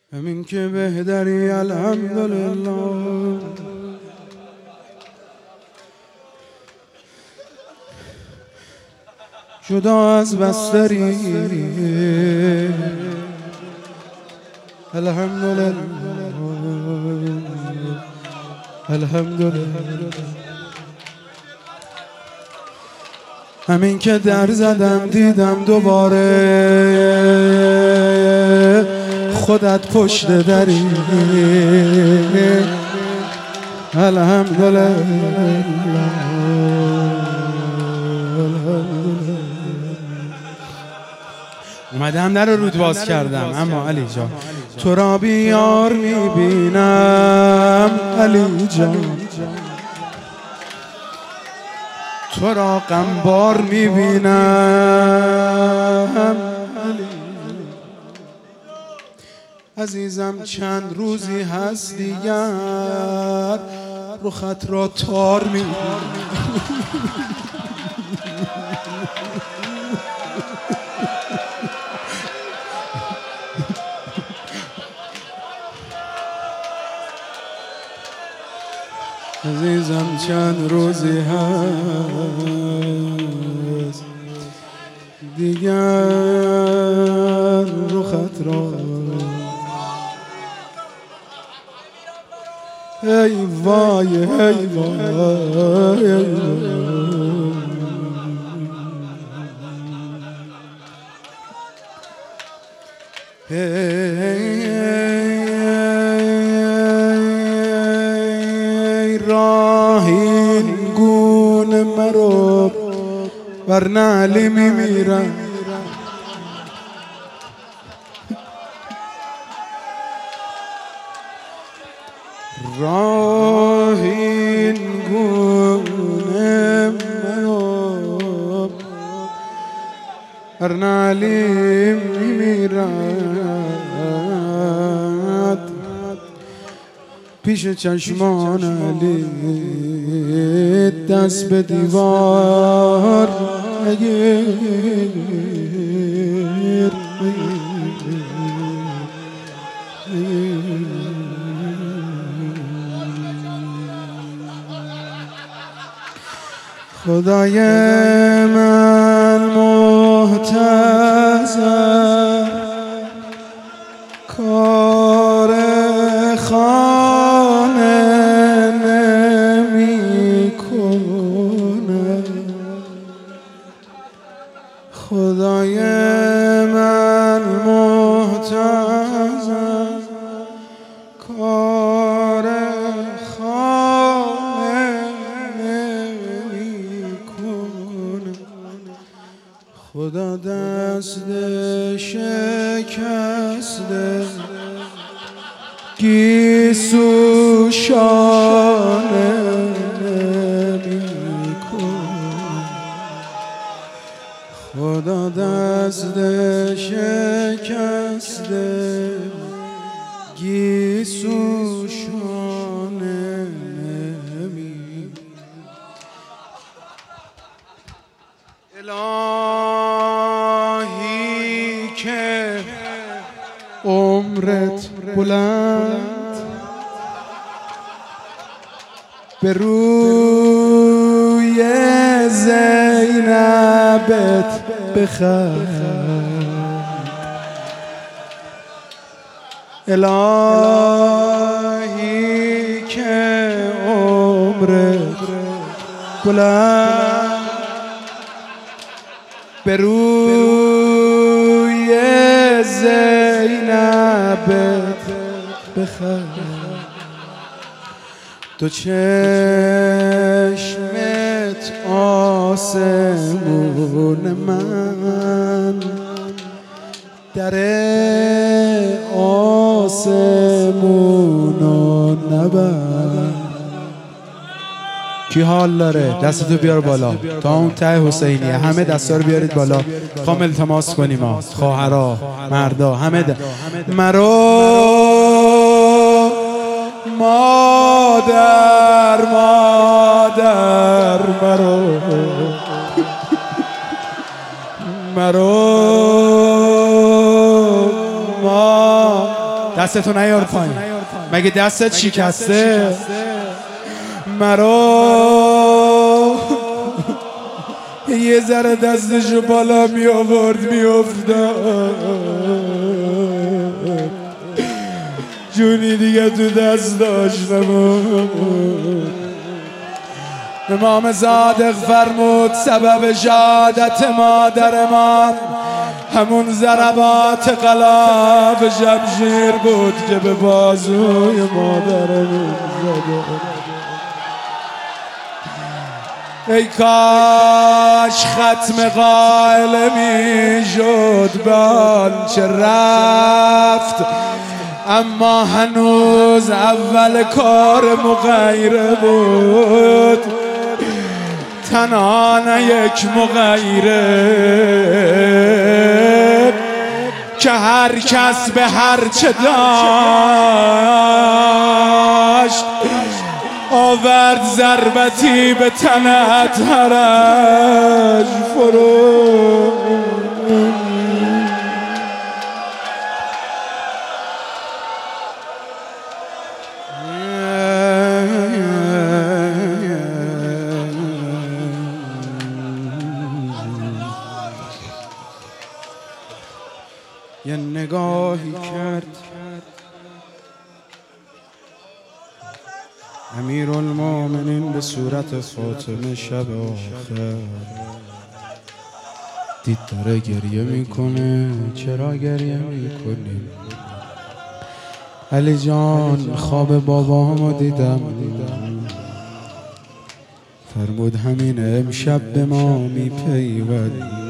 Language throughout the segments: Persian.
همین که بهتری الحمدلله. جدا از بستری الحمدلله الحمدلله. همین که در زدم دیدم دوباره خودت پشت دری الحمدلله الحمدلله. اومدم در رود باز کردم اما علی جان تو را بیار میبینم علی جان، تو را غمبار میبینم عزیزم. چند روزی هست دیگر رخت را تار میبینم. عزیزم چند روزی هست دیگر رخت را ای وای ای وای راهین گونه مرو ورنه علی میمیرم. راهین گونه مرو ورنه علی میمیرد. پیش چشمان علی دست به دیوار نگیر. خدای من محتضر کار خانه نمی کنه. خدای من محتضر کار خانه نمی کنه. خدا دست شکسته گیسو شانه نمی کنه. خدا دست شکسته گیسو شانه نمی. الهی که عمرت بلند به روی زینبت بخند. الهی که عمرت بلند به روی زینبت بخند. تو چشمت آسمون من در آسمونو نبند. کی حال داره دستتو بیار بالا تا اون ته حسینیه. همه دستا رو بیارید بالا. خوام التماس کنیم ها خواهرها مردا همه مرو مادر مادر مرو مرو دستتو نیار پایین. مگه دستت شکسته؟ مرا یه ذره دستشو بالا می آورد می افتاد، جونی دیگه تو دست داشت نبود. امام صادق فرمود سبب شهادت مادرمان همون ضربات قلاب شمشیر بود که به بازوی مادرمون زده. ای کاش ختم قائل می شد به آنچه رفت، اما هنوز اول کار مغیره بود. تنها نه یک مغیره که هر کس به هر چه داشت آورد ضربتی به تنت هرج فرو. یه نگاهی کرد امیرالمومنین به صورت فاطمه شب آخر، دید داره گریه میکنه. چرا گریه میکنی؟ علی جان خواب بابامو دیدم، فرمود همین امشب به ما میپیوندی.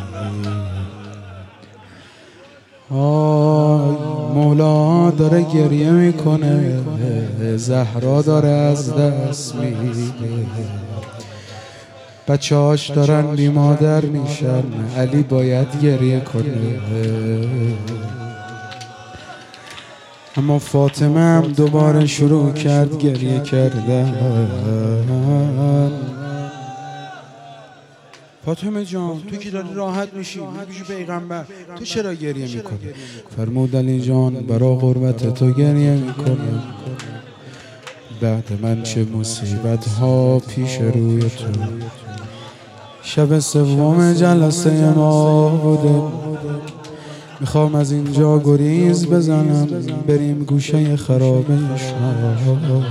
آی مولا داره گریه میکنه، زهرا داره از دست میده، بچه‌هاش دارن بی مادر میشن، علی باید گریه کنه. اما فاطمه هم دوباره شروع کرد گریه کردن. فاطمه جان تو که داری راحت میشی میگوشی پیغمبر، تو چرا گریه میکنی؟ فرمود علی جان برا غربت تو گریه میکنم، بعد من چه مصیبت ها پیش روی تو. شب سوم جلسه ما بوده، میخوام از اینجا گریز بزنم بریم گوشه خرابه شما.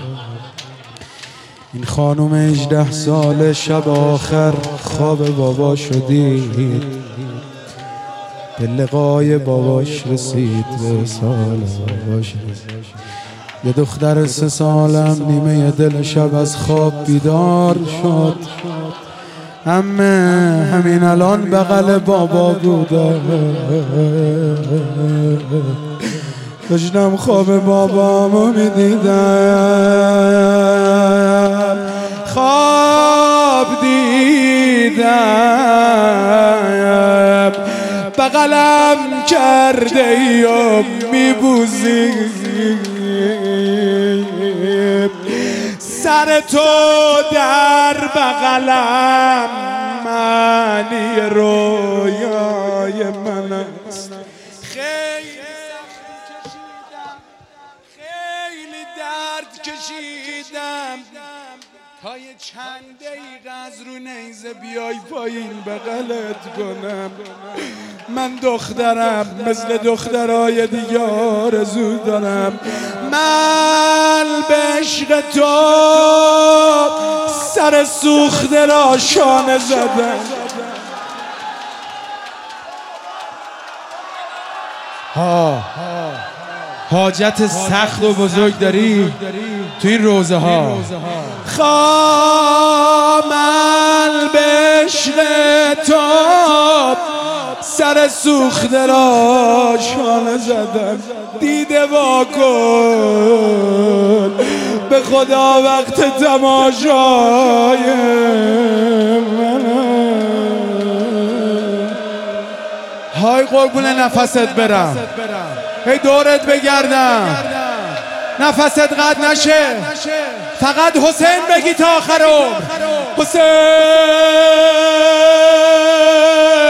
این خانم 18 ساله شب آخر خواب بابا شدید، به لقای باباش رسید، به سال باباش رسید. یه دختر 3 سالم نیمه دل شب از خواب بیدار شد. همین الان بغل بابا بوده، داشتم خواب بابامو میدیدم، خواب دیدم بغلم کرده و میبوزی، سر تو در بغلم معنی رویای من است. خیلی درد کشیدم تا یه چند دقیقه از رو نیزه بیای پایین بغلت کنم. من دخترم مثل دخترای دیگه آرزو دارم، من به عشق تو سر سوخته را شانه زدم. حاجت سخت و بزرگ داری تو این روزه ها. خامل به عشق تو سر سوخته را شانه زدم. دیده وا کن به خدا وقت تماشای من. های قربون نفست برم، هی دورت بگردم، نفست قطع نشه، فقط حسین بگی تا آخر عمر. حسین